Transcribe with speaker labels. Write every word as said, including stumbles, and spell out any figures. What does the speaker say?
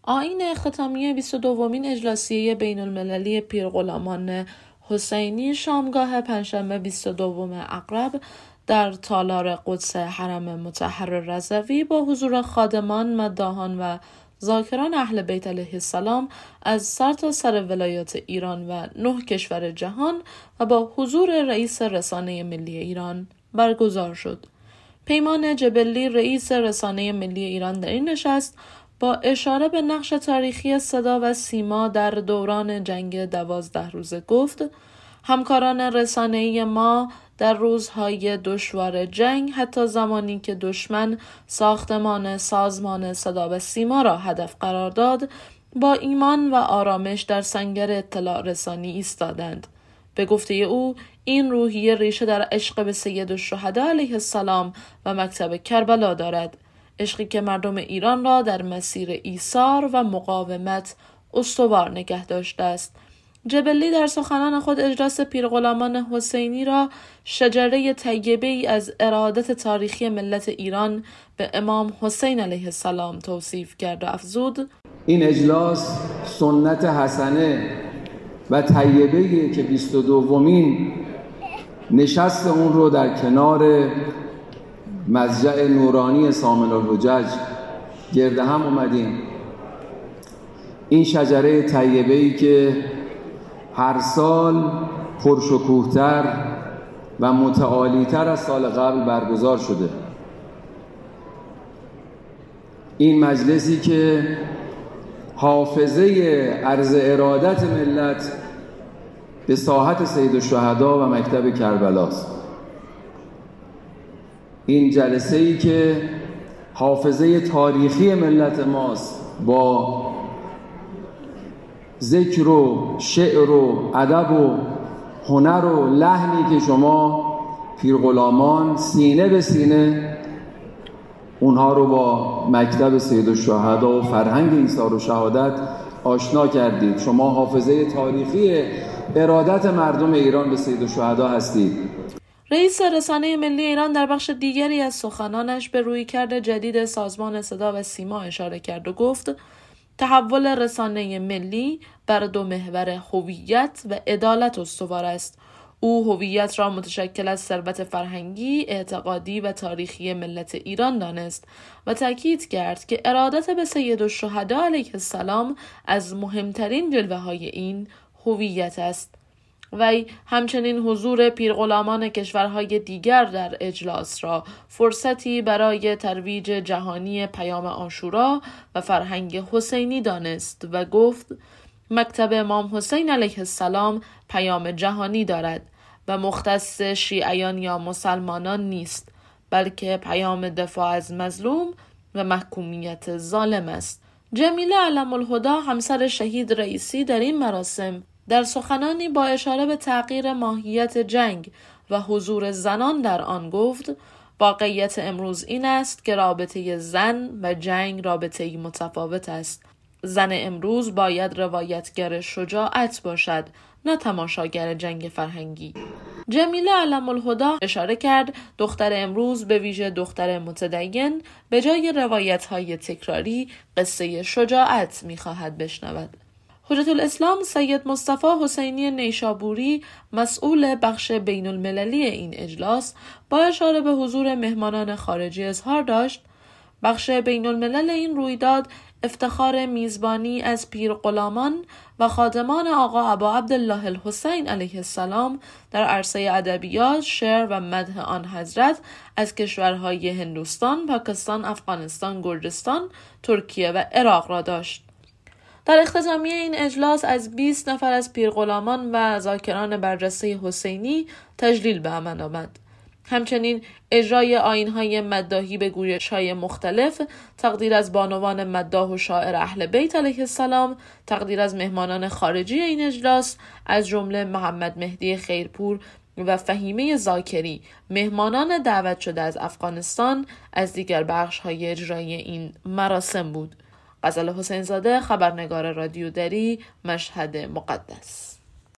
Speaker 1: آیین اختتامیه بیست و دومین اجلاسیه بین المللی پیرغلامان حسینی شامگاه پنجشنبه بیست و دوم اغرب در تالار قدس حرم مطهر رضوی با حضور خادمان، مداحان و ذاکران اهل بیت علیه السلام از سرتاسر سر ولایات ایران و نه کشور جهان و با حضور رئیس رسانه ملی ایران برگزار شد. پیمان جبلی رئیس رسانه ملی ایران در این نشست با اشاره به نقش تاریخی صدا و سیما در دوران جنگ دوازده روزه گفت: همکاران رسانه‌ای ما در روزهای دشوار جنگ، حتی زمانی که دشمن ساختمان سازمان صدا و سیما را هدف قرار داد، با ایمان و آرامش در سنگر اطلاع رسانی ایستادند. به گفته او، این روحیه ریشه در عشق به سید الشهدا علیه السلام و مکتب کربلا دارد، عشقی که مردم ایران را در مسیر ایثار و مقاومت استوار نگه داشته است. جبلی در سخنان خود اجلاس پیرغلامان حسینی را شجره طیبه ای از ارادت تاریخی ملت ایران به امام حسین علیه السلام توصیف کرد و افزود:
Speaker 2: این اجلاس سنت حسنه و طیبه‌ای که بیست و دومین نشست اون رو در کنار مضجع نورانی سامن الحجج گرد هم اومدیم. این شجره طیبه‌ای که هر سال پرشکوه‌تر و متعالی‌تر از سال قبل برگزار شده. این مجلسی که حافظه عرض ارادت ملت به ساحت سید الشهدا و مکتب کربلاست. این جلسه‌ای که حافظه تاریخی ملت ماست با ذکر و شعر و ادب و هنر و لحنی که شما پیرغلامان سینه به سینه اونها رو با مکتب سید الشهدا و فرهنگ ایثار و شهادت آشنا کردید. شما حافظه تاریخی ارادت مردم ایران به سید الشهدا هستید.
Speaker 1: رئیس رسانه ملی ایران در بخش دیگری از سخنانش به رویکرد جدید سازمان صدا و سیما اشاره کرد و گفت: تحول رسانه ملی بر دو محور هویت و عدالت استوار است. او هویت را متشکل از ثروت فرهنگی، اعتقادی و تاریخی ملت ایران دانست و تاکید کرد که ارادت به سید الشهدا علیه السلام از مهمترین جلوه‌های این هویت است. وی همچنین حضور پیرغلامان کشورهای دیگر در اجلاس را فرصتی برای ترویج جهانی پیام عاشورا و فرهنگ حسینی دانست و گفت: مکتب امام حسین علیه السلام پیام جهانی دارد و مختص شیعیان یا مسلمانان نیست، بلکه پیام دفاع از مظلوم و محکومیت ظالم است. جمیله علم الهدی، همسر شهید رئیسی، در این مراسم در سخنانی با اشاره به تغییر ماهیت جنگ و حضور زنان در آن گفت: واقعیت امروز این است که رابطه زن و جنگ رابطه‌ای متفاوت است. زن امروز باید روایتگر شجاعت باشد، نه تماشاگر جنگ فرهنگی. جمیله علم الهدی اشاره کرد دختر امروز، به ویژه دختر متدین، به جای روایت‌های تکراری قصه شجاعت می‌خواهد بشنود. حجت الاسلام سید مصطفی حسینی نیشابوری، مسئول بخش بین المللی این اجلاس، با اشاره به حضور مهمانان خارجی اظهار داشت: بخش بین الملل این رویداد افتخار میزبانی از پیرغلامان و خادمان آقا ابا عبدالله الحسین علیه السلام در عرصه ادبیات، شعر و مدح آن حضرت از کشورهای هندوستان، پاکستان، افغانستان، گرجستان، ترکیه و عراق را داشت. در اختتامیه این اجلاس از بیست نفر از پیرغلامان و ذاکران برجسته حسینی تجلیل به عمل آمد. همچنین اجرای آیین‌های مداحی به گویش‌های مختلف، تقدیر از بانوان مداح و شاعر اهل بیت علیه السلام، تقدیر از مهمانان خارجی این اجلاس از جمله محمد مهدی خیرپور و فهیمه ذاکری، مهمانان دعوت شده از افغانستان، از دیگر بخش‌های اجرایی این مراسم بود. غزل حسین زاده، خبرنگار رادیو دری، مشهد مقدس.